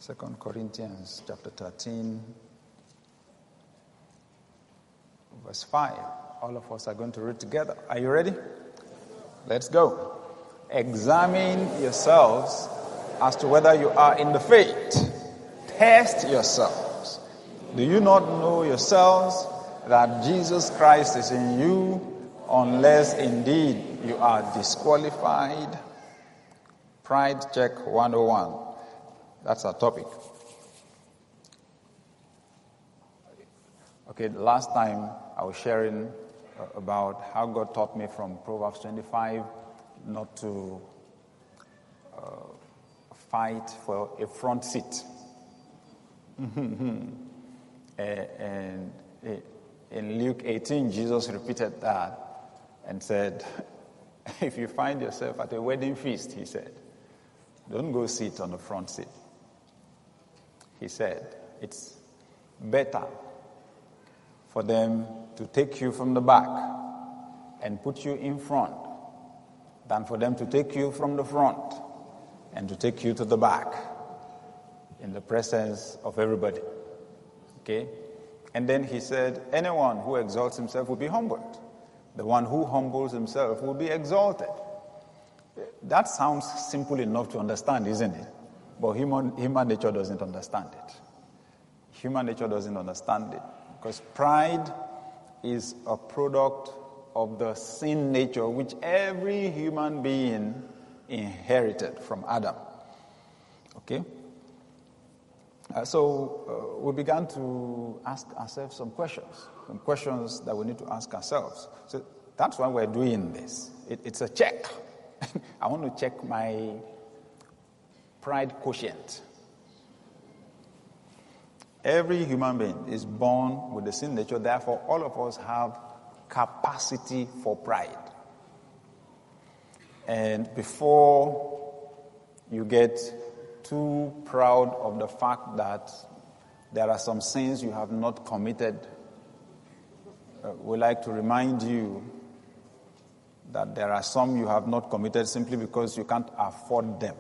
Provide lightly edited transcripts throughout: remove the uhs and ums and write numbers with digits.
2 Corinthians chapter 13, verse 5. All of us are going to read together. Are you ready? Let's go. Examine yourselves as to whether you are in the faith. Test yourselves. Do you not know yourselves that Jesus Christ is in you, unless indeed you are disqualified? Pride check 101. That's our topic. Okay, last time I was sharing about how God taught me from Proverbs 25 not to fight for a front seat. And in Luke 18, Jesus repeated that and said, if you find yourself at a wedding feast, he said, don't go sit on the front seat. He said, it's better for them to take you from the back and put you in front than for them to take you from the front and to take you to the back in the presence of everybody. Okay? And then he said, anyone who exalts himself will be humbled. The one who humbles himself will be exalted. That sounds simple enough to understand, isn't it? But human nature doesn't understand it. Human nature doesn't understand it. Because pride is a product of the sin nature which every human being inherited from Adam. Okay? So we began to ask ourselves some questions that we need to ask ourselves. So that's why we're doing this. It's a check. I want to check my pride quotient. Every human being is born with the sin nature, therefore all of us have capacity for pride. And before you get too proud of the fact that there are some sins you have not committed, we like to remind you that there are some you have not committed simply because you can't afford them.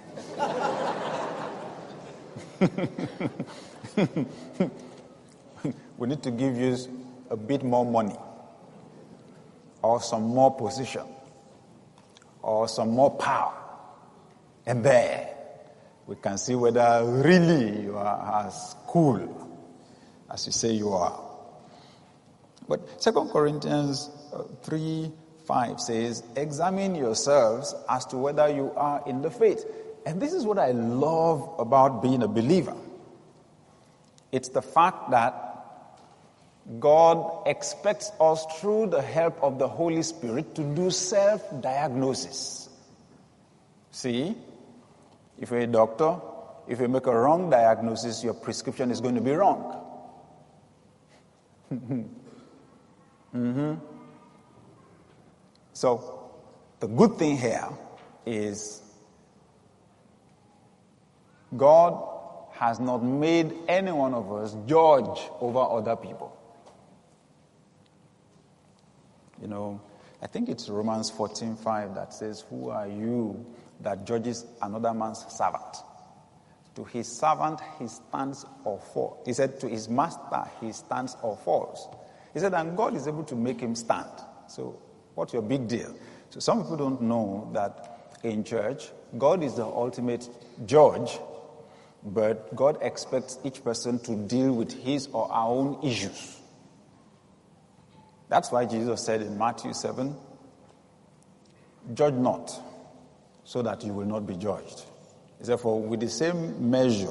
We need to give you a bit more money or some more position or some more power, and there we can see whether really you are as cool as you say you are. But 2 Corinthians 3:5 says, examine yourselves as to whether you are in the faith. And this is what I love about being a believer. It's the fact that God expects us, through the help of the Holy Spirit, to do self-diagnosis. See, if you're a doctor, if you make a wrong diagnosis, your prescription is going to be wrong. So, the good thing here is God has not made any one of us judge over other people. You know, I think it's Romans 14:5 that says, who are you that judges another man's servant? To his servant he stands or falls. He said to his master he stands or falls. He said, and God is able to make him stand. So what's your big deal? So some people don't know that in church, God is the ultimate judge, but God expects each person to deal with his or our own issues. That's why Jesus said in Matthew 7, judge not, so that you will not be judged. He said, for with the same measure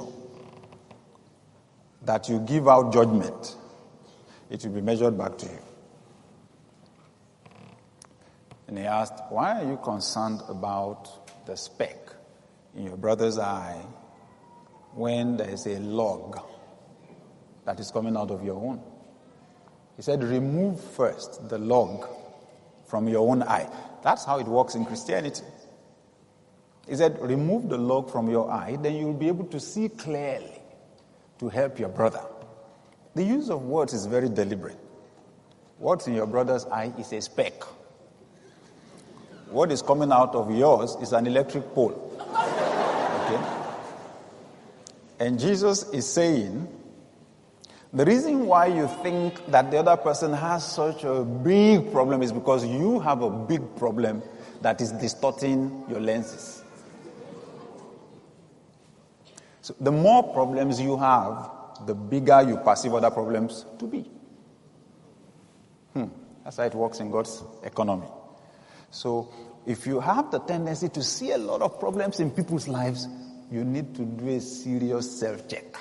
that you give out judgment, it will be measured back to you. And he asked, why are you concerned about the speck in your brother's eye when there is a log that is coming out of your own? He said, remove first the log from your own eye. That's how it works in Christianity. He said, remove the log from your eye, then you'll be able to see clearly to help your brother. The use of words is very deliberate. What's in your brother's eye is a speck. What is coming out of yours is an electric pole. Okay? And Jesus is saying, the reason why you think that the other person has such a big problem is because you have a big problem that is distorting your lenses. So the more problems you have, the bigger you perceive other problems to be. That's how it works in God's economy. So if you have the tendency to see a lot of problems in people's lives, you need to do a serious self-check.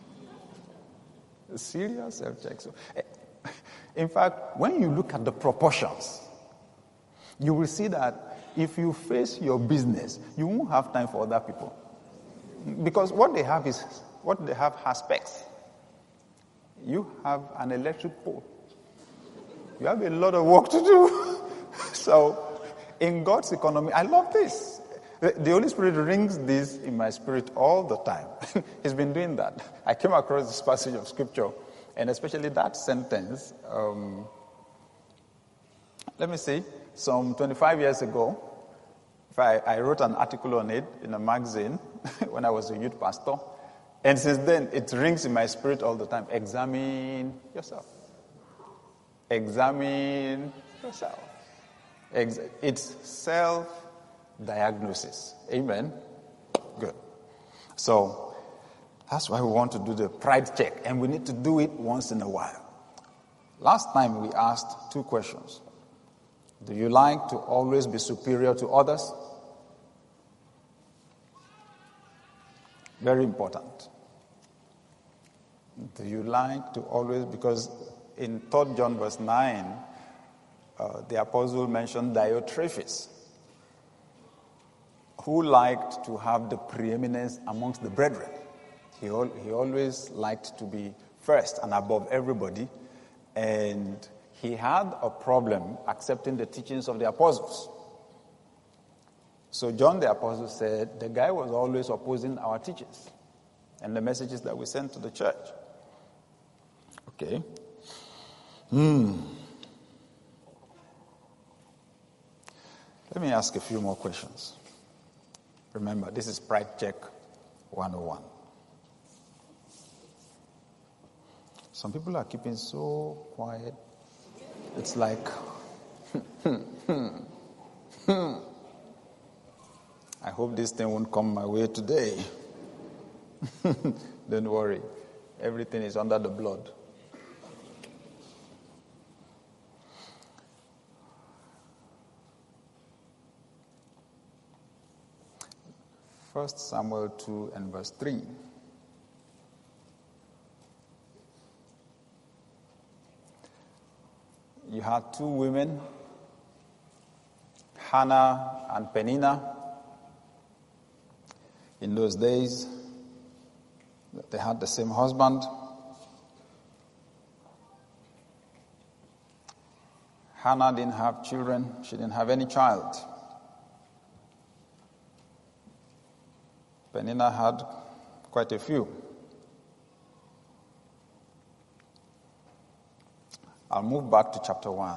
A serious self-check. So, in fact, when you look at the proportions, you will see that if you face your business, you won't have time for other people. Because what they have has specs. You have an electric pole. You have a lot of work to do. So, in God's economy, I love this. The Holy Spirit rings this in my spirit all the time. He's been doing that. I came across this passage of scripture, and especially that sentence. Let me see. Some 25 years ago, I wrote an article on it in a magazine when I was a youth pastor. And since then, it rings in my spirit all the time. Examine yourself. Examine yourself. It's self-diagnosis. Amen? Good. So, that's why we want to do the pride check. And we need to do it once in a while. Last time we asked 2 questions. Do you like to always be superior to others? Very important. Do you like to always, because in 3 John verse 9, the apostle mentioned Diotrephes, who liked to have the preeminence amongst the brethren. He always liked to be first and above everybody, and he had a problem accepting the teachings of the apostles. So John the apostle said, the guy was always opposing our teachings and the messages that we sent to the church. Okay. Let me ask a few more questions. Remember, this is Pride Check 101. Some people are keeping so quiet. It's like, I hope this thing won't come my way today. Don't worry. Everything is under the blood. First Samuel 2 and verse 3. You had 2 women, Hannah and Peninnah. In those days, they had the same husband. Hannah didn't have children. She didn't have any child. Peninnah had quite a few. I'll move back to chapter 1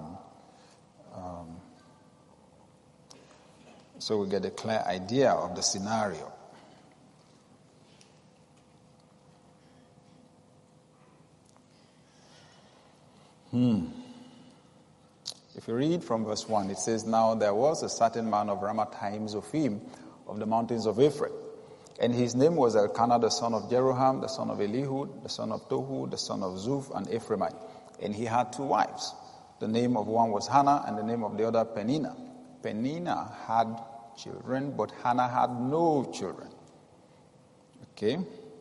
so we get a clear idea of the scenario. If you read from verse 1, it says, Now there was a certain man of Ramathaim Zophim of the mountains of Ephraim, and his name was Elkanah the son of Jeroham, the son of Elihud, the son of Tohu, the son of Zuph, an Ephraimite. And he had 2 wives. The name of one was Hannah, and the name of the other Peninnah. Peninnah had children, but Hannah had no children. Okay.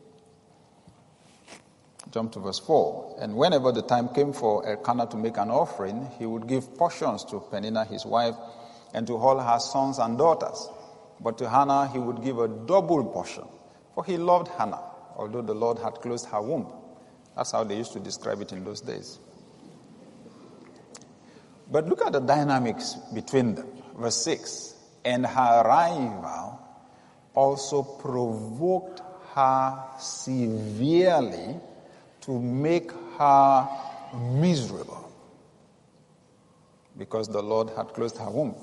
Jump to verse 4. And whenever the time came for Elkanah to make an offering, he would give portions to Peninnah his wife, and to all her sons and daughters. But to Hannah he would give a double portion, for he loved Hannah, although the Lord had closed her womb. That's how they used to describe it in those days. But look at the dynamics between them. Verse 6. And her rival also provoked her severely to make her miserable, because the Lord had closed her womb.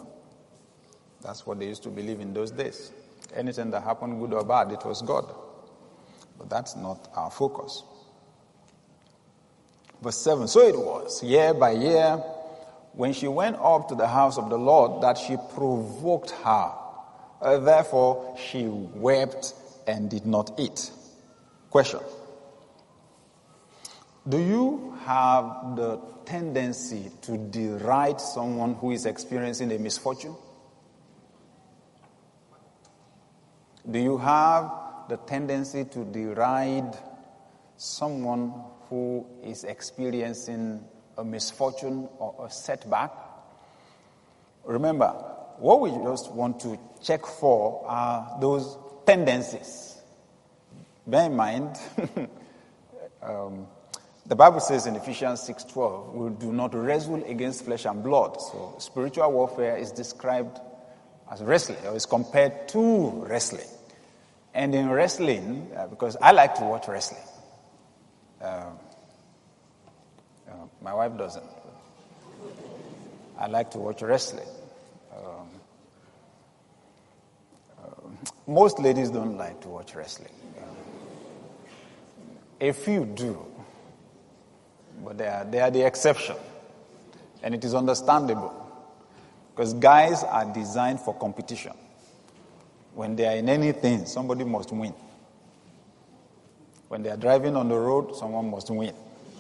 That's what they used to believe in those days. Anything that happened, good or bad, it was God. But that's not our focus. Verse 7, so it was, year by year, when she went up to the house of the Lord, that she provoked her. Therefore, she wept and did not eat. Question. Do you have the tendency to deride someone who is experiencing a misfortune? Do you have the tendency to deride someone who is experiencing a misfortune or a setback? Remember, what we just want to check for are those tendencies. Bear in mind, the Bible says in Ephesians 6:12, we do not wrestle against flesh and blood. So spiritual warfare is described as wrestling, or is compared to wrestling. And in wrestling, because I like to watch wrestling, my wife doesn't. I like to watch wrestling. Most ladies don't like to watch wrestling. A few do, but they are the exception. And it is understandable, because guys are designed for competition. When they are in anything, somebody must win. When they are driving on the road, someone must win.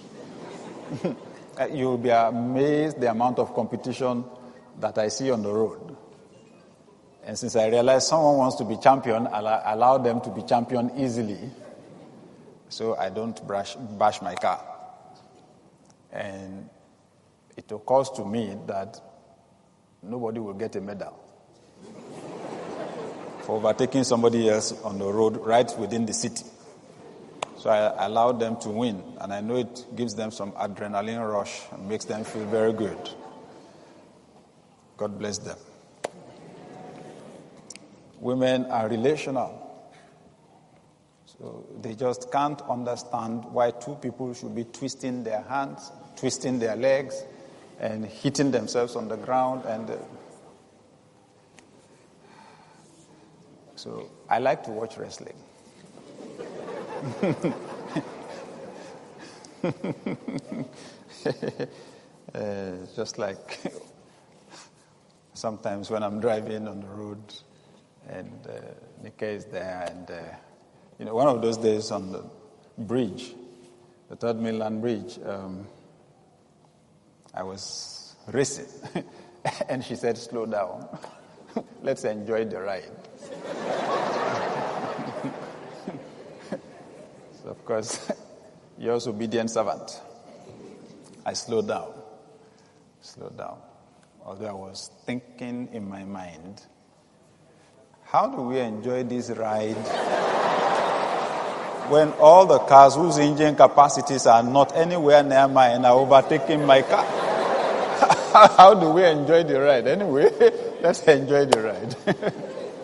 You'll be amazed the amount of competition that I see on the road. And since I realize someone wants to be champion, I'll allow them to be champion easily, so I don't bash my car. And it occurs to me that nobody will get a medal for overtaking somebody else on the road right within the city. So I allow them to win, and I know it gives them some adrenaline rush and makes them feel very good. God bless them. Women are relational. So they just can't understand why two people should be twisting their hands, twisting their legs, and hitting themselves on the ground. And so I like to watch wrestling. Just like sometimes when I'm driving on the road and Nika is there, and one of those days on the bridge, the Third Mainland Bridge, I was racing, and she said, "Slow down, let's enjoy the ride." So of course, yours obedient servant. I slowed down. Although I was thinking in my mind, how do we enjoy this ride when all the cars whose engine capacities are not anywhere near mine are overtaking my car? How do we enjoy the ride? Anyway, let's enjoy the ride.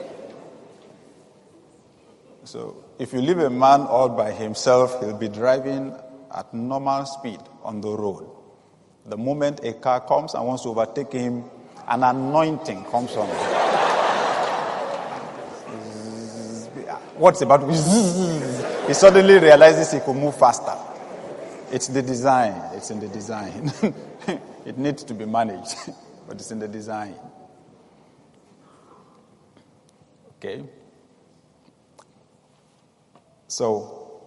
So, if you leave a man all by himself, he'll be driving at normal speed on the road. The moment a car comes and wants to overtake him, an anointing comes on him. What's about? He suddenly realizes he could move faster. It's the design. It's in the design. It needs to be managed, but it's in the design. Okay? So,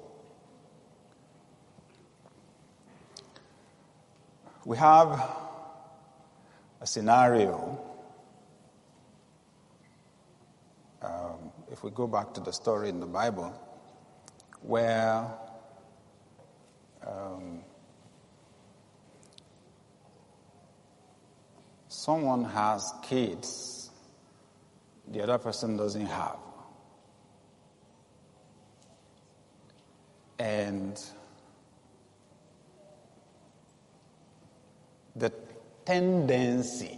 we have a scenario. If we go back to the story in the Bible, where someone has kids the other person doesn't have. And the tendency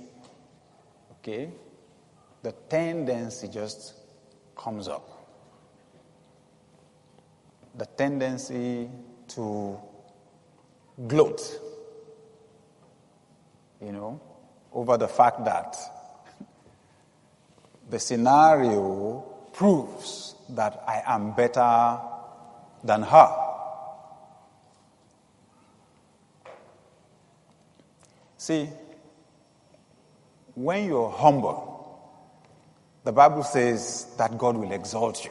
just comes up. The tendency to gloat, over the fact that the scenario proves that I am better than her. See, when you're humble, the Bible says that God will exalt you.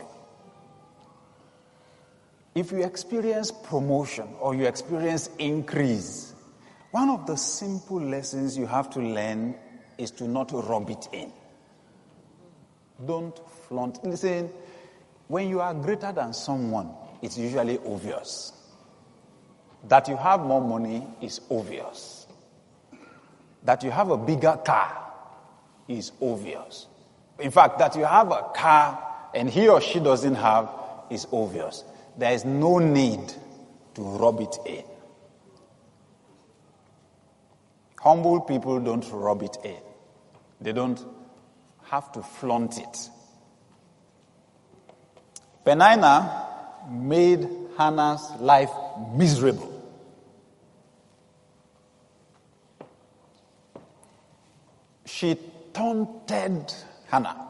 If you experience promotion or you experience increase, one of the simple lessons you have to learn is to not rub it in. Don't flaunt. Listen, when you are greater than someone, it's usually obvious. That you have more money is obvious. That you have a bigger car is obvious. In fact, that you have a car and he or she doesn't have is obvious. There is no need to rub it in. Humble people don't rub it in. They don't have to flaunt it. Peninnah made Hannah's life miserable. She taunted Hannah.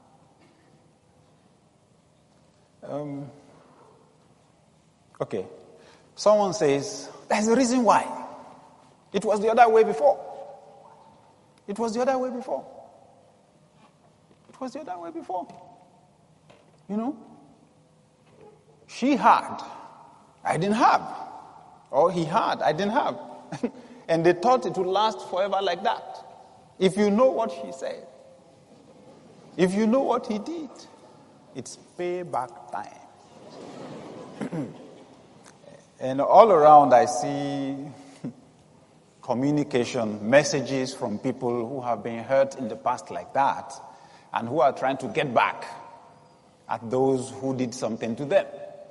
Okay. Someone says, there's a reason why. It was the other way before. It was the other way before. It was the other way before. You know? She had. I didn't have. Or he had. I didn't have. And they thought it would last forever like that. If you know what she said. If you know what he did. It's payback time. And all around I see communication, messages from people who have been hurt in the past like that and who are trying to get back at those who did something to them.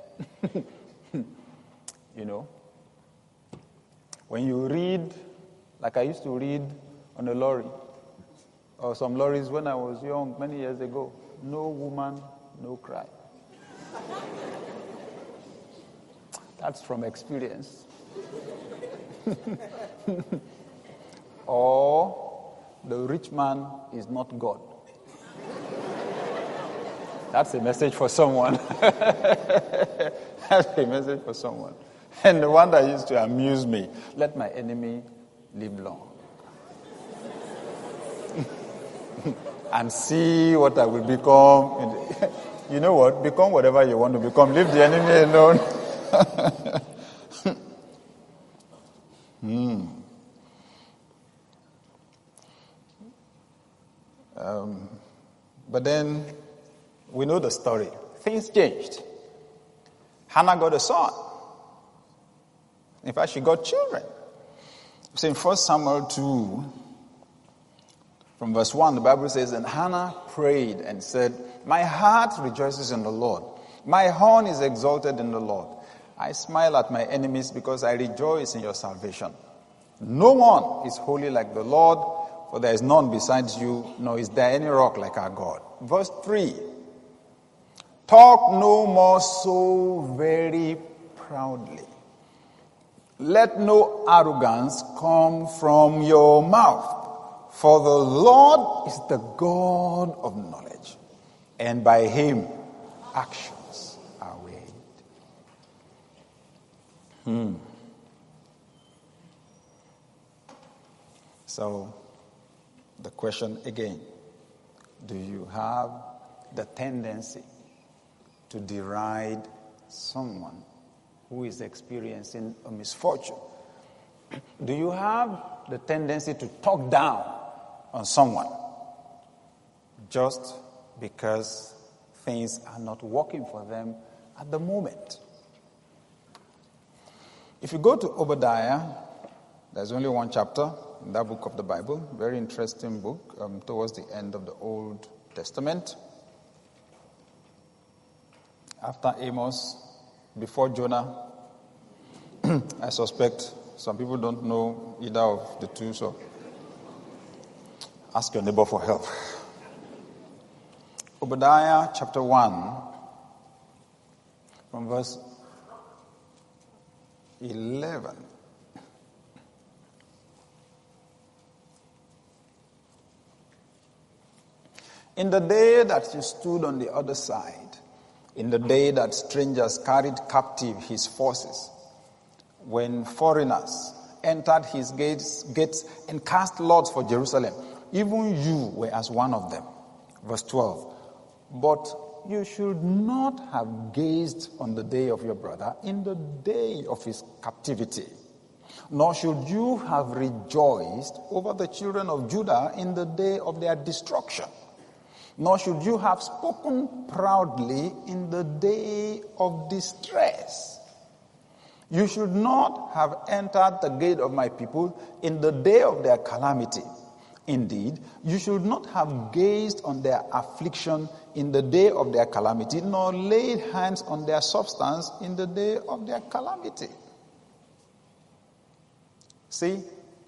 You know, when you read, like I used to read on a lorry, or some lorries when I was young, many years ago, no woman, no cry. That's from experience. Or the rich man is not God. That's a message for someone. That's a message for someone. And the one that used to amuse me, let my enemy live long. And see what I will become. You know what? Become whatever you want to become. Leave the enemy alone. But then we know the story. Things changed. Hannah got a son. In fact, she got children. So in 1 Samuel 2, from verse 1, the Bible says, and Hannah prayed and said, my heart rejoices in the Lord. My horn is exalted in the Lord. I smile at my enemies because I rejoice in your salvation. No one is holy like the Lord, for there is none besides you, nor is there any rock like our God. Verse 3. Talk no more so very proudly. Let no arrogance come from your mouth, for the Lord is the God of knowledge, and by him actions are weighed. So, the question again, do you have the tendency to deride someone who is experiencing a misfortune? Do you have the tendency to talk down on someone just because things are not working for them at the moment? If you go to Obadiah, there's only one chapter in that book of the Bible, very interesting book, towards the end of the Old Testament. After Amos, before Jonah, I suspect some people don't know either of the two, so ask your neighbor for help. Obadiah chapter 1, from verse 11. In the day that you stood on the other side, in the day that strangers carried captive his forces, when foreigners entered his gates and cast lots for Jerusalem. Even you were as one of them. Verse 12. But you should not have gazed on the day of your brother in the day of his captivity, nor should you have rejoiced over the children of Judah in the day of their destruction, nor should you have spoken proudly in the day of distress. You should not have entered the gate of my people in the day of their calamity. Indeed, you should not have gazed on their affliction in the day of their calamity, nor laid hands on their substance in the day of their calamity. See?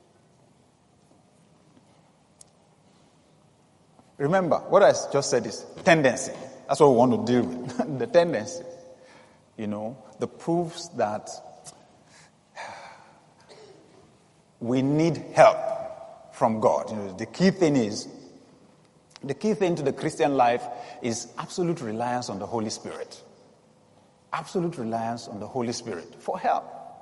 Remember, what I just said is tendency. That's what we want to deal with. The tendency. The proofs that we need help from God. The key thing to the Christian life is absolute reliance on the Holy Spirit. Absolute reliance on the Holy Spirit for help.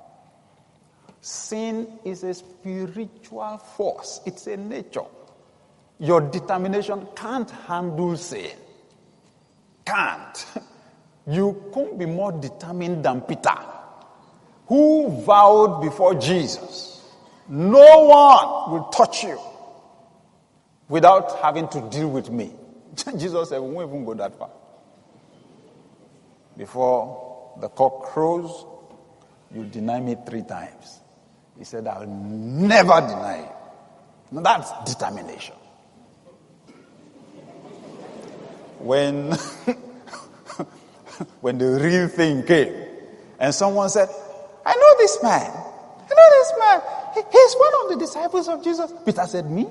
Sin is a spiritual force. It's a nature. Your determination can't handle sin. Can't. You can't be more determined than Peter, who vowed before Jesus, no one will touch you without having to deal with me. Jesus said, we won't even go that far. Before the cock crows, you deny me 3 times. He said, I'll never deny you. Now that's determination. When the real thing came, and someone said, I know this man. He's one of the disciples of Jesus. Peter said, me?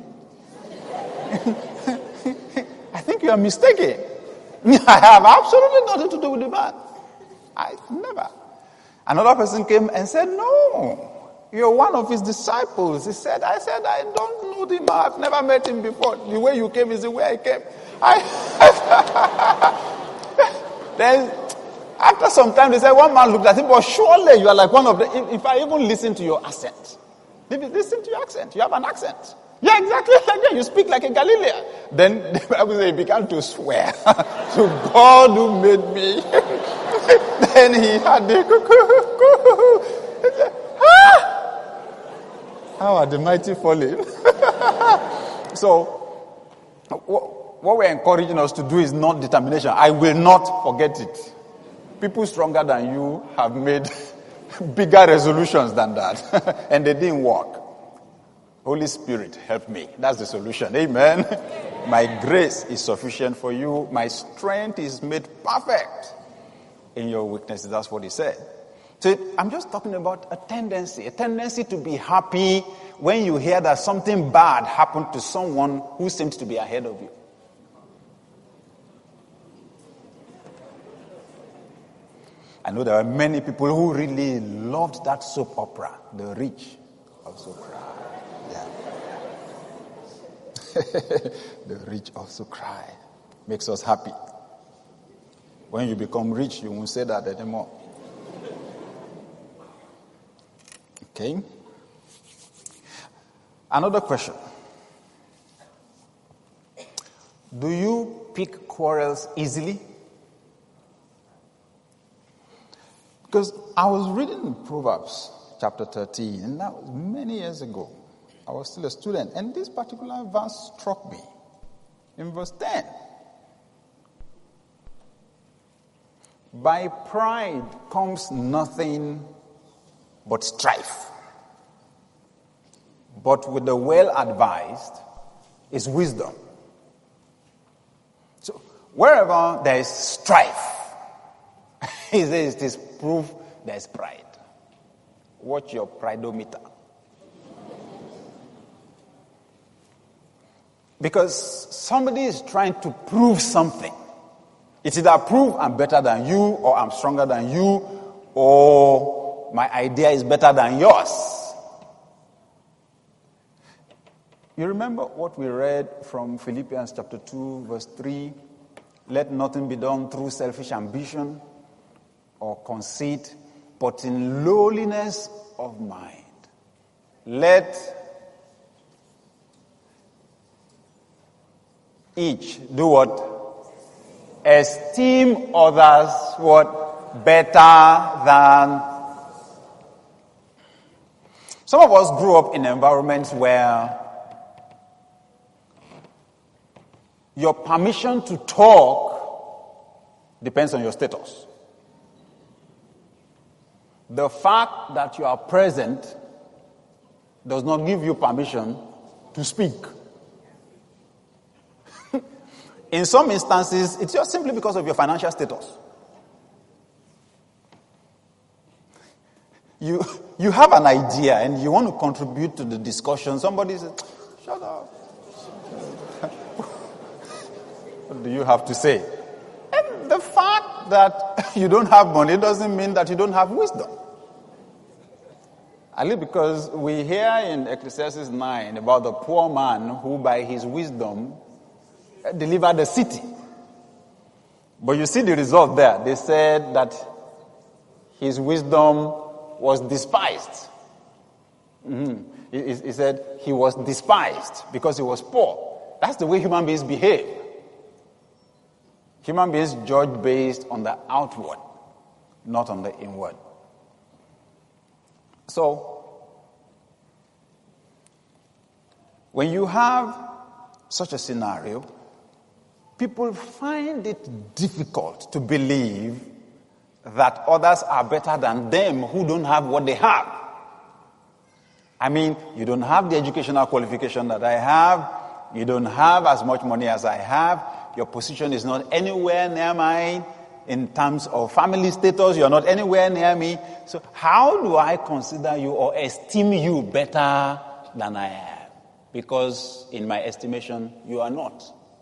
I think you are mistaken. I have absolutely nothing to do with the man. I never. Another person came and said, no, you're one of his disciples. I said, I don't know him. I've never met him before. The way you came is the way I came. Then, after some time, they said, one man looked at him, but surely you are like one of the, if I even listen to your accent. Listen to your accent. You have an accent. Yeah, exactly like that. You speak like a Galilean. Then the Bible says he began to swear to God who made me. Then he had the how are the mighty falling? So, what we're encouraging us to do is not determination. I will not forget it. People stronger than you have made bigger resolutions than that. And they didn't work. Holy Spirit, help me. That's the solution. Amen. My grace is sufficient for you. My strength is made perfect in your weaknesses. That's what he said. So I'm just talking about a tendency to be happy when you hear that something bad happened to someone who seems to be ahead of you. I know there are many people who really loved that soap opera, The Rich Also Cry. Yeah. The rich also cry. Makes us happy. When you become rich, you won't say that anymore. Okay. Another question. Do you pick quarrels easily? Because I was reading Proverbs chapter 13, and that was many years ago. I was still a student, and this particular verse struck me. In verse 10. By pride comes nothing but strife. But with the well-advised is wisdom. So, wherever there is strife, he says it is proof there is pride. Watch your pridometer. Because somebody is trying to prove something. It's either prove I'm better than you, or I'm stronger than you, or my idea is better than yours. You remember what we read from Philippians chapter 2, verse 3? Let nothing be done through selfish ambition or conceit, but in lowliness of mind. Let each do what? Esteem others what? Better than. Some of us grew up in environments where your permission to talk depends on your status. The fact that you are present does not give you permission to speak. In some instances, it's just simply because of your financial status. You have an idea and you want to contribute to the discussion. Somebody says, shut up. What do you have to say? And the fact that you don't have money doesn't mean that you don't have wisdom. Only because we hear in Ecclesiastes 9 about the poor man who by his wisdom delivered the city. But you see the result there. They said that his wisdom was despised. He said he was despised because he was poor. That's the way human beings behave. Human beings judge based on the outward, not on the inward. So, when you have such a scenario, people find it difficult to believe that others are better than them who don't have what they have. I mean, you don't have the educational qualification that I have. You don't have as much money as I have. Your position is not anywhere near mine. In terms of family status, you're not anywhere near me. So how do I consider you or esteem you better than I am? Because in my estimation, you are not.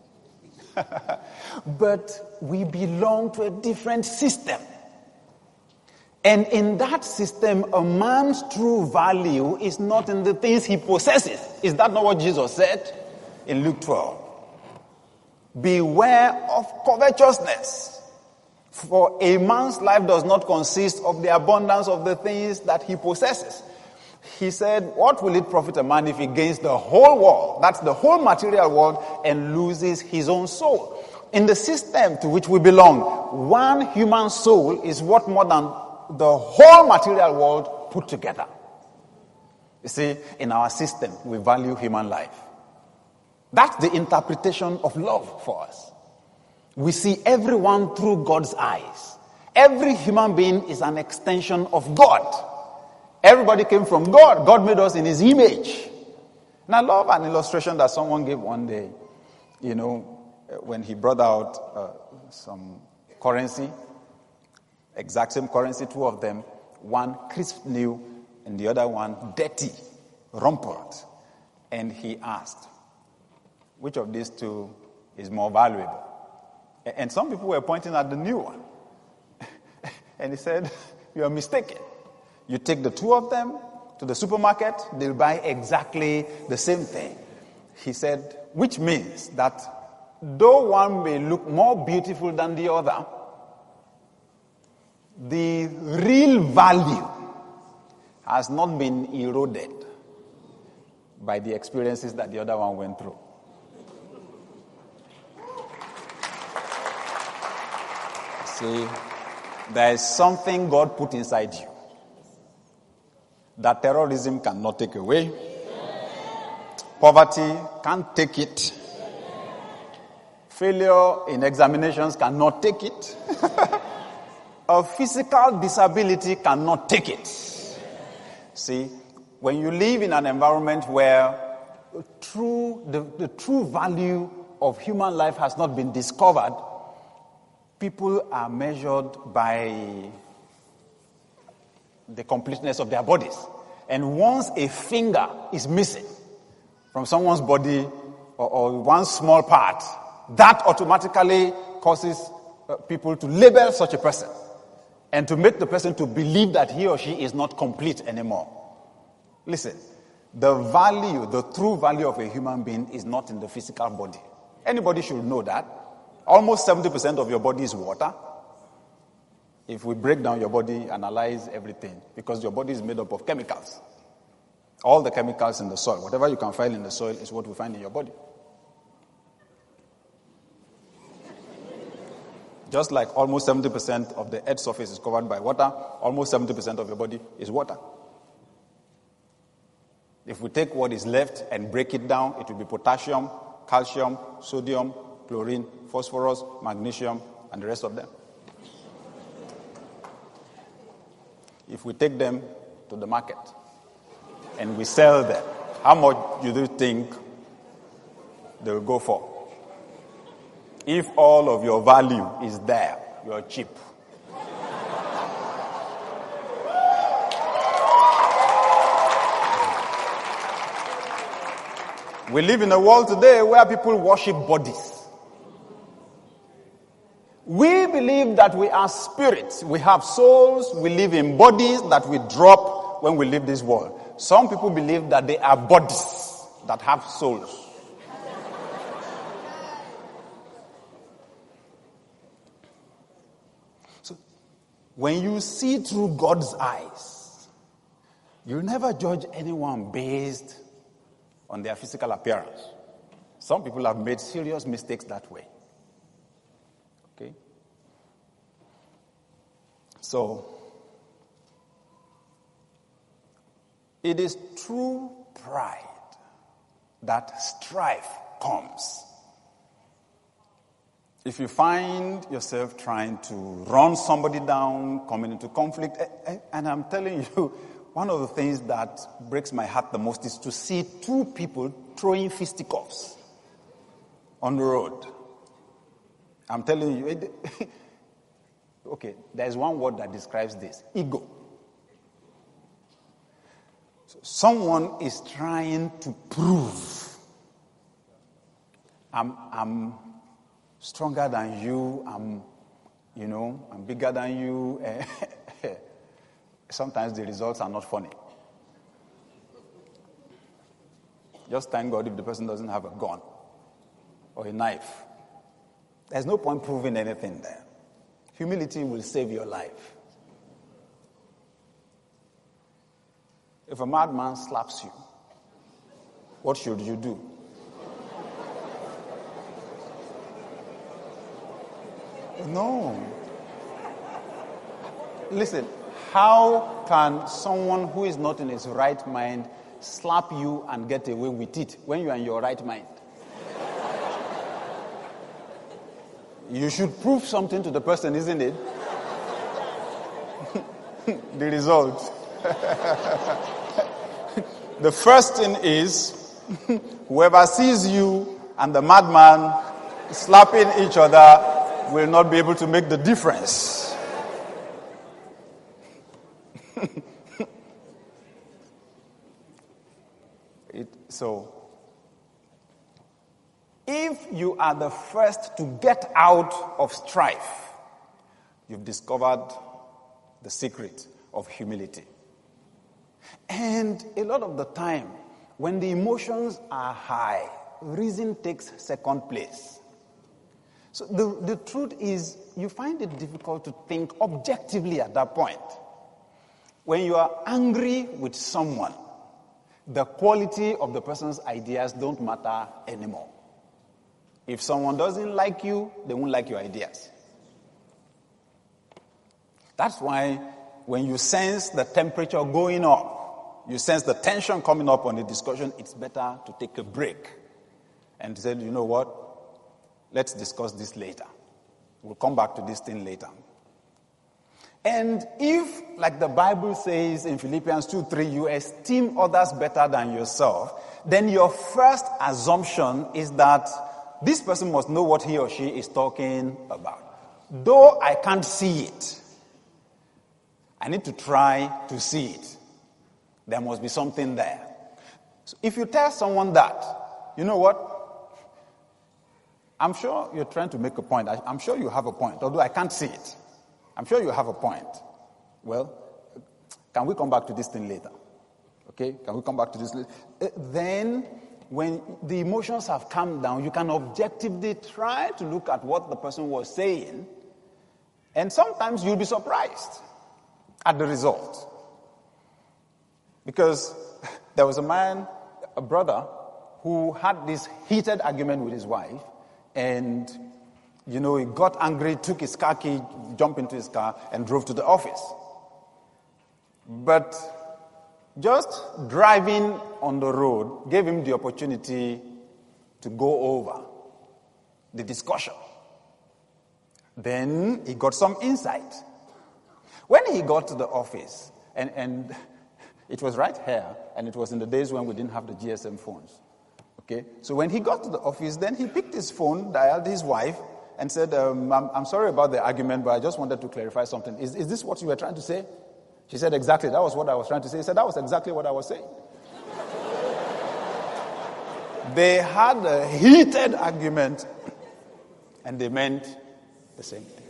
But we belong to a different system. And in that system, a man's true value is not in the things he possesses. Is that not what Jesus said in Luke 12? Beware of covetousness. For a man's life does not consist of the abundance of the things that he possesses. He said, what will it profit a man if he gains the whole world, that's the whole material world, and loses his own soul? In the system to which we belong, one human soul is worth more than the whole material world put together. You see, in our system, we value human life. That's the interpretation of love for us. We see everyone through God's eyes. Every human being is an extension of God. Everybody came from God. God made us in his image. And I love an illustration that someone gave one day. You know, when he brought out some currency, exact same currency, two of them, one crisp new and the other one dirty, rumpled. And he asked, which of these two is more valuable? And some people were pointing at the new one. And he said, you are mistaken. You take the two of them to the supermarket, they'll buy exactly the same thing. He said, which means that though one may look more beautiful than the other, the real value has not been eroded by the experiences that the other one went through. See, there is something God put inside you that terrorism cannot take away. Poverty can't take it. Failure in examinations cannot take it. A physical disability cannot take it. See, when you live in an environment where the true value of human life has not been discovered, people are measured by the completeness of their bodies. And once a finger is missing from someone's body or one small part, that automatically causes people to label such a person and to make the person to believe that he or she is not complete anymore. Listen, the true value of a human being is not in the physical body. Anybody should know that. Almost 70% of your body is water. If we break down your body, analyze everything, because your body is made up of chemicals. All the chemicals in the soil, whatever you can find in the soil is what we find in your body. Just like almost 70% of the earth's surface is covered by water, almost 70% of your body is water. If we take what is left and break it down, it will be potassium, calcium, sodium, chlorine, phosphorus, magnesium, and the rest of them. If we take them to the market and we sell them, how much do you think they will go for? If all of your value is there, you're cheap. We live in a world today where people worship bodies. We believe that we are spirits. We have souls. We live in bodies that we drop when we leave this world. Some people believe that they are bodies that have souls. So, when you see through God's eyes, you never judge anyone based on their physical appearance. Some people have made serious mistakes that way. Okay? So, it is through pride that strife comes. If you find yourself trying to run somebody down, coming into conflict, and I'm telling you, one of the things that breaks my heart the most is to see two people throwing fisticuffs on the road. I'm telling you, okay, there's one word that describes this: ego. So someone is trying to prove, I'm stronger than you, I'm bigger than you. Sometimes the results are not funny. Just thank God if the person doesn't have a gun or a knife. There's no point proving anything there. Humility will save your life. If a madman slaps you, what should you do? No. Listen, how can someone who is not in his right mind slap you and get away with it when you are in your right mind? You should prove something to the person, isn't it? The result. The first thing is, whoever sees you and the madman slapping each other will not be able to make the difference. So, if you are the first to get out of strife, you've discovered the secret of humility. And a lot of the time, when the emotions are high, reason takes second place. So the truth is, you find it difficult to think objectively at that point. When you are angry with someone, the quality of the person's ideas don't matter anymore. If someone doesn't like you, they won't like your ideas. That's why when you sense the temperature going up, you sense the tension coming up on the discussion, it's better to take a break and say, you know what, let's discuss this later. We'll come back to this thing later. And if, like the Bible says in Philippians 2:3, you esteem others better than yourself, then your first assumption is that this person must know what he or she is talking about. Though I can't see it, I need to try to see it. There must be something there. So if you tell someone that, you know what? I'm sure you're trying to make a point. I'm sure you have a point, although I can't see it. I'm sure you have a point. Well, can we come back to this thing later? Okay? Can we come back to this later? Then when the emotions have calmed down, you can objectively try to look at what the person was saying, and sometimes you'll be surprised at the result. Because there was a brother, who had this heated argument with his wife, and, he got angry, took his car key, jumped into his car, and drove to the office. But just driving on the road gave him the opportunity to go over the discussion. Then he got some insight. When he got to the office, and it was right here, and it was in the days when we didn't have the GSM phones. Okay, so when he got to the office, then he picked his phone, dialed his wife, and said, I'm sorry about the argument, but I just wanted to clarify something. Is this what you were trying to say? She said, exactly, that was what I was trying to say. He said, that was exactly what I was saying. They had a heated argument, and they meant the same thing.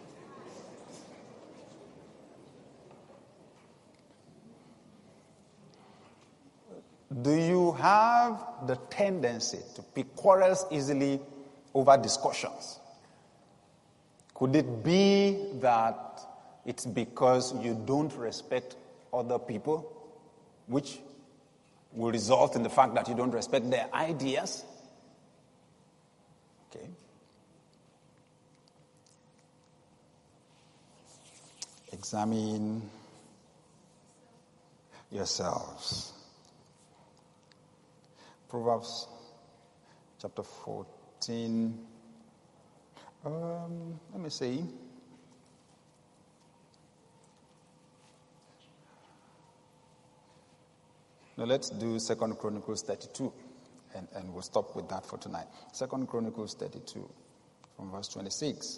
Do you have the tendency to pick quarrels easily over discussions? Could it be that it's because you don't respect other people, which will result in the fact that you don't respect their ideas? Okay. Examine yourselves. Proverbs chapter 14. Let me see. Now let's do 2 Chronicles 32, and we'll stop with that for tonight. 2 Chronicles 32, from verse 26.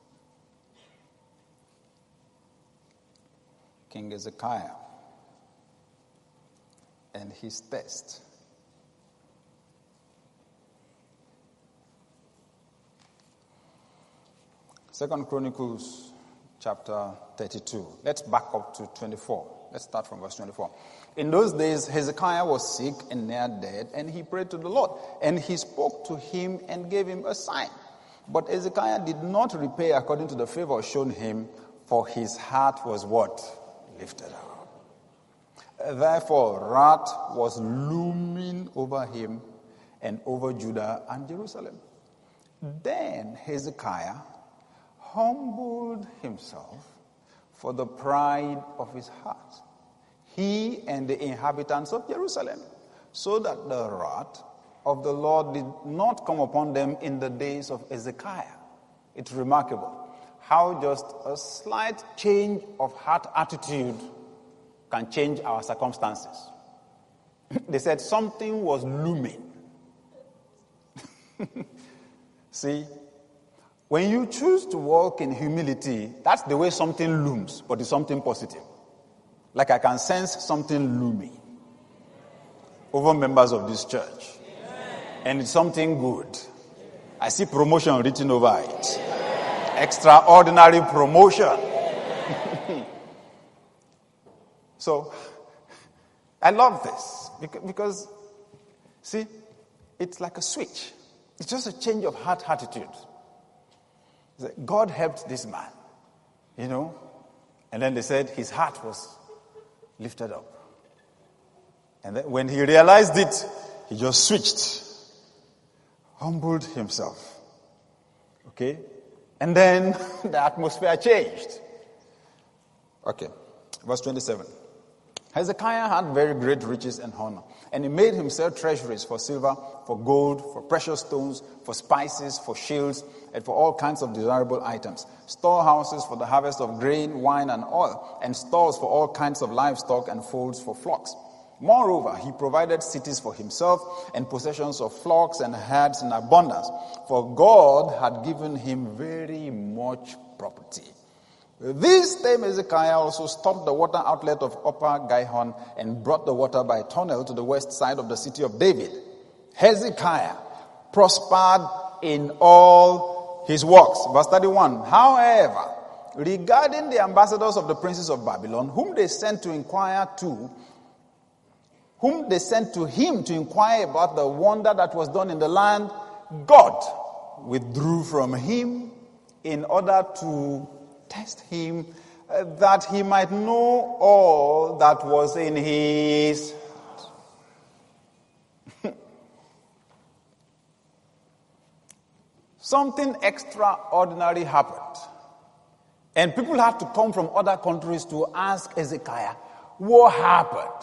King Hezekiah and his test. 2 Chronicles chapter 32. Let's back up to 24. Let's start from verse 24. In those days, Hezekiah was sick and near dead, and he prayed to the Lord. And he spoke to him and gave him a sign. But Hezekiah did not repay according to the favor shown him, for his heart was what? Lifted up. Therefore, wrath was looming over him and over Judah and Jerusalem. Then Hezekiah humbled himself for the pride of his heart, he and the inhabitants of Jerusalem, so that the wrath of the Lord did not come upon them in the days of Hezekiah. It's remarkable how just a slight change of heart attitude can change our circumstances. They said something was looming. See, when you choose to walk in humility, that's the way something looms, but it's something positive. Like I can sense something looming over members of this church. And it's something good. I see promotion written over it. Extraordinary promotion. So, I love this because, see, it's like a switch. It's just a change of heart attitude. God helped this man, and then they said his heart was lifted up. And then when he realized it, he just switched, humbled himself. Okay? And then the atmosphere changed. Okay, verse 27. Hezekiah had very great riches and honor, and he made himself treasuries for silver, for gold, for precious stones, for spices, for shields, and for all kinds of desirable items, storehouses for the harvest of grain, wine, and oil, and stalls for all kinds of livestock and folds for flocks. Moreover, he provided cities for himself and possessions of flocks and herds in abundance, for God had given him very much property. This same Hezekiah also stopped the water outlet of Upper Gihon and brought the water by tunnel to the west side of the city of David. Hezekiah prospered in all his works. Verse 31. However, regarding the ambassadors of the princes of Babylon, whom they sent to inquire to whom they sent to him to inquire about the wonder that was done in the land, God withdrew from him in order to test him, that he might know all that was in his heart. Something extraordinary happened. And people had to come from other countries to ask Hezekiah, what happened?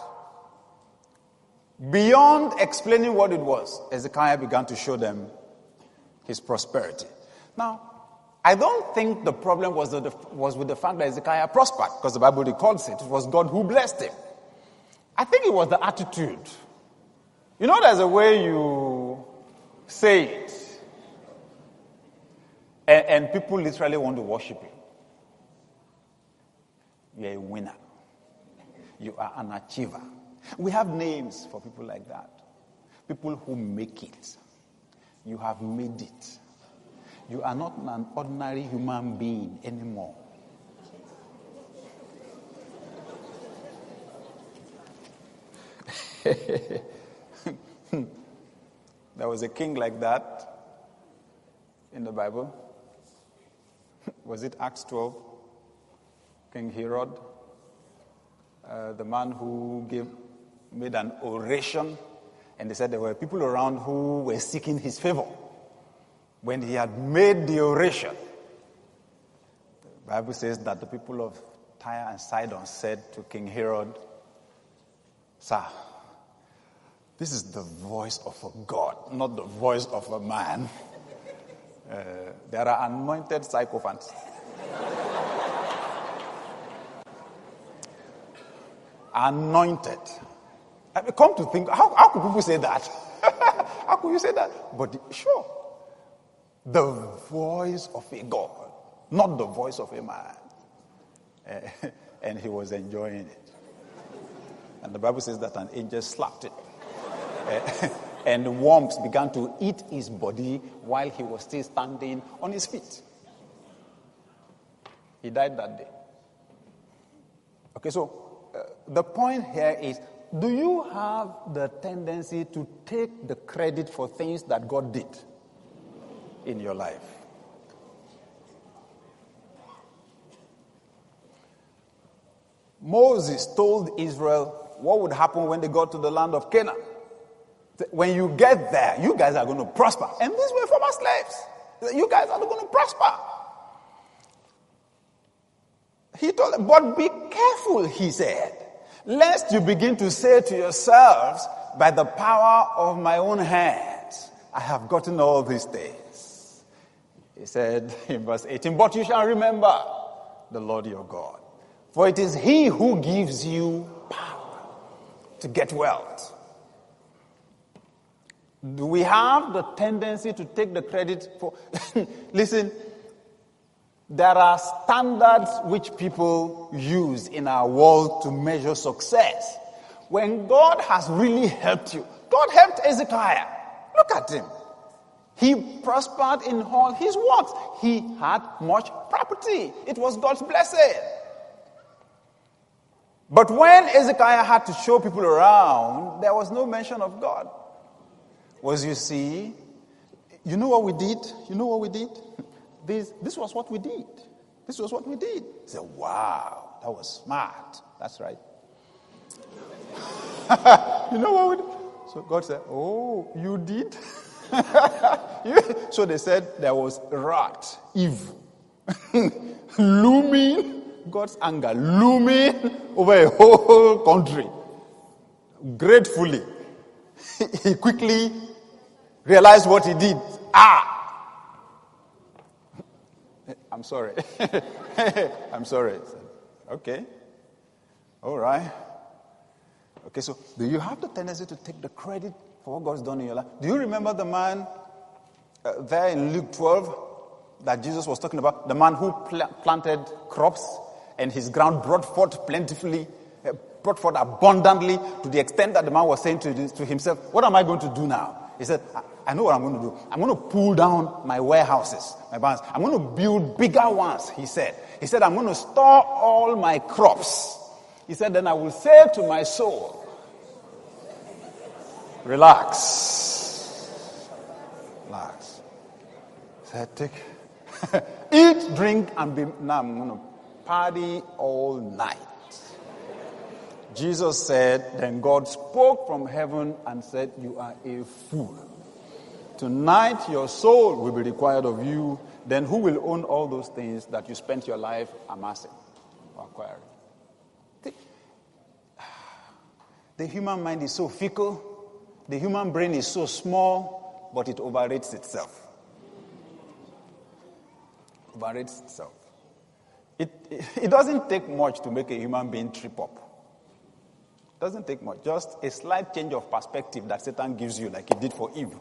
Beyond explaining what it was, Hezekiah began to show them his prosperity. Now, I don't think the problem was with the fact that Hezekiah prospered, because the Bible records it. It was God who blessed him. I think it was the attitude. You know, there's a way you say it, and people literally want to worship you. You're a winner. You are an achiever. We have names for people like that. People who make it. You have made it. You are not an ordinary human being anymore. There was a king like that in the Bible. Was it Acts 12? King Herod, the man who made an oration, and they said there were people around who were seeking his favor. When he had made the oration, the Bible says that the people of Tyre and Sidon said to King Herod, "Sir, this is the voice of a God, not the voice of a man." There are anointed sycophants. Anointed. I mean, come to think, how could people say that? How could you say that? But sure, the voice of a God, not the voice of a man. And he was enjoying it. And the Bible says that an angel slapped it. And worms began to eat his body while he was still standing on his feet. He died that day. Okay, so the point here is, do you have the tendency to take the credit for things that God did in your life? Moses told Israel what would happen when they got to the land of Canaan. When you get there, you guys are going to prosper. And these were former slaves. You guys are going to prosper. He told them, but be careful, he said, lest you begin to say to yourselves, by the power of my own hands, I have gotten all these things. He said in verse 18, but you shall remember the Lord your God, for it is he who gives you power to get wealth. Do we have the tendency to take the credit for... Listen, there are standards which people use in our world to measure success. When God has really helped you, God helped Hezekiah. Look at him. He prospered in all his works. He had much property. It was God's blessing. But when Hezekiah had to show people around, there was no mention of God. You see, you know what we did? You know what we did? This was what we did. This was what we did. He said, wow, that was smart. That's right. You know what we did? So God said, oh, you did? So they said there was wrath, evil, looming, God's anger, looming over a whole country. Gratefully, he quickly realized what he did. I'm sorry. I'm sorry. Okay. All right. Okay, so do you have the tendency to take the credit for what God's done in your life? Do you remember the man there in Luke 12 that Jesus was talking about? The man who planted crops and his ground brought forth plentifully, brought forth abundantly, to the extent that the man was saying to himself, what am I going to do now? He said, I know what I'm going to do. I'm going to pull down my warehouses, my barns. I'm going to build bigger ones, he said. He said, I'm going to store all my crops. He said, then I will say to my soul, Relax. Relax. Said, take. Eat, drink, and be. Now I'm going to party all night. Jesus said, then God spoke from heaven and said, you are a fool. Tonight your soul will be required of you. Then who will own all those things that you spent your life amassing or acquiring? The human mind is so fickle. The human brain is so small, but it overrates itself. Overrates itself. It doesn't take much to make a human being trip up. It doesn't take much. Just a slight change of perspective that Satan gives you, like he did for Eve.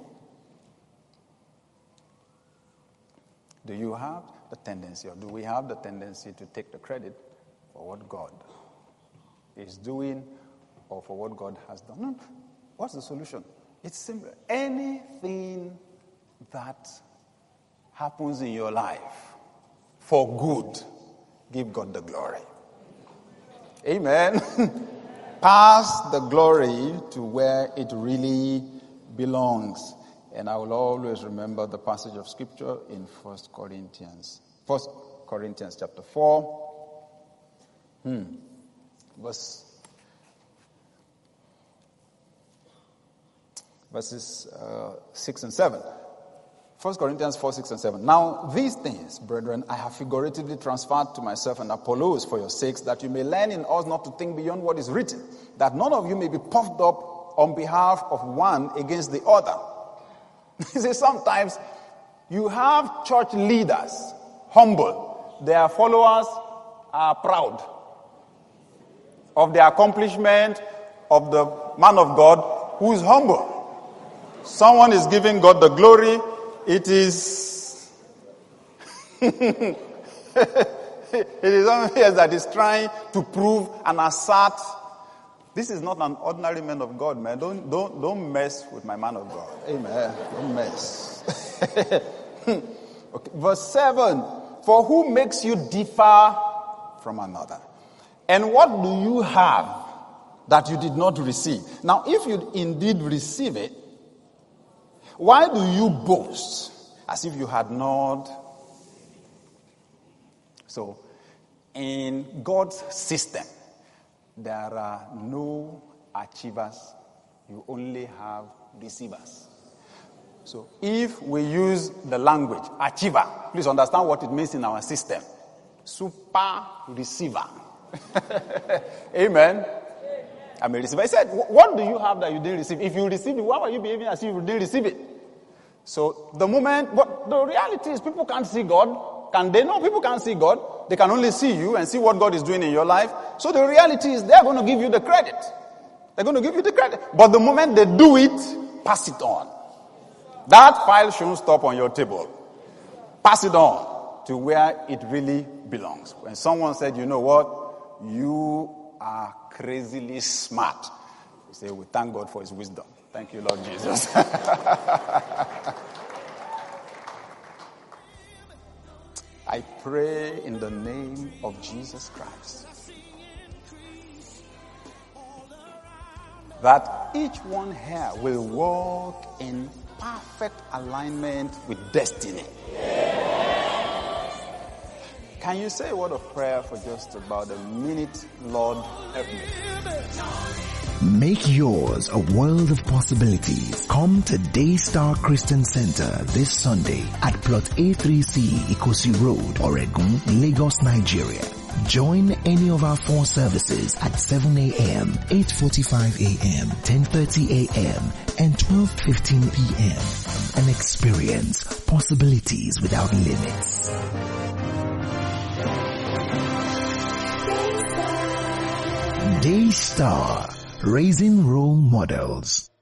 Do you have the tendency, or do we have the tendency to take the credit for what God is doing or for what God has done? No. What's the solution? It's simple. Anything that happens in your life for good, give God the glory. Amen. Pass the glory to where it really belongs. And I will always remember the passage of scripture in 1 Corinthians chapter 4. Verses 6 and 7. 1 Corinthians 4, 6 and 7. Now these things, brethren, I have figuratively transferred to myself and Apollos for your sakes, that you may learn in us not to think beyond what is written, that none of you may be puffed up on behalf of one against the other. You see, sometimes you have church leaders, humble. Their followers are proud of the accomplishment of the man of God who is humble. Someone is giving God the glory. It is it is someone that is trying to prove and assert. This is not an ordinary man of God, man. Don't mess with my man of God. Amen. Don't mess. Okay. Verse 7. For who makes you differ from another? And what do you have that you did not receive? Now, if you indeed receive it, why do you boast as if you had not? So, in God's system, there are no achievers. You only have receivers. So, if we use the language achiever, please understand what it means in our system. Super receiver. Amen. I'm a receiver. I said, what do you have that you didn't receive? If you received it, why are you behaving as if you didn't receive it? So the moment, but the reality is people can't see God. Can they? No, people can't see God. They can only see you and see what God is doing in your life. So the reality is they're going to give you the credit. They're going to give you the credit. But the moment they do it, pass it on. That file shouldn't stop on your table. Pass it on to where it really belongs. When someone said, you know what? You are crazily smart. You say, we thank God for his wisdom. Thank you, Lord Jesus. I pray in the name of Jesus Christ that each one here will walk in perfect alignment with destiny. Can you say a word of prayer for just about a minute? Lord, help me. Make yours a world of possibilities. Come to Daystar Christian Center this Sunday at Plot A3C Ikosi Road, Oregun, Lagos, Nigeria. Join any of our 4 services at 7 a.m., 8:45 a.m., 10:30 a.m., and 12:15 p.m. and experience possibilities without limits. Daystar, raising role models.